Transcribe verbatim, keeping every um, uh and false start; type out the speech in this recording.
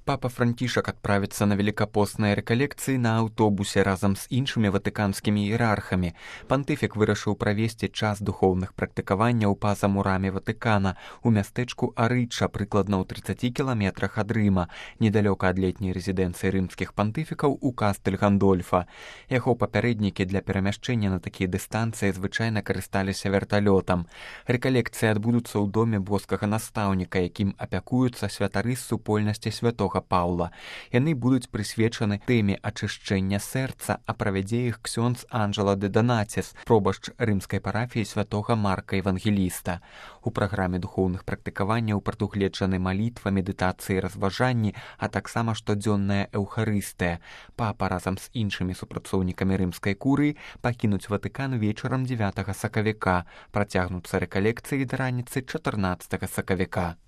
Папа Францішак адправіцца на велікапосныя рэкалекцыі на аўтобусе разам з іншымі ватыканскімі іерархамі. Пантыфік вырашыў правесці час духоўных практыкаванняў па-за мурамі Ватыкана у мястэчку Арыча, прыкладна ў трыццаці кіламетрах ад Рыма, недалёка ад летняй рэзідэнцыі рымскіх пантыфікаў у Кастэль-Гандольфа. Яго папярэднікі для перамяшчэння на такія дыстанцыі звычайна карысталіся верталётам. Рэкалекцыі адбудуцца ў доме боскага настаўніка, якім апякуюцца святары з супольнасці святога Паўла. Яны будуць прысвечаны тэме ачышчэння сэрца, а правядзе іх ксёндз Анджела де Донатис, пробашч рымскай парафіі святога Марка Евангеліста. У праграме духоўных практыкаванняў прадугледжаны малітва, медытацыі, разважанні, а таксама штодзённая эўхарыстыя. Папа разам з іншымі супрацоўнікамі рымскай курыі пакінуць Ватыкан вечарам дзевятага сакавіка. Працягнуцца рэкалекцыі да раніцы чатырнаццатага сакавіка.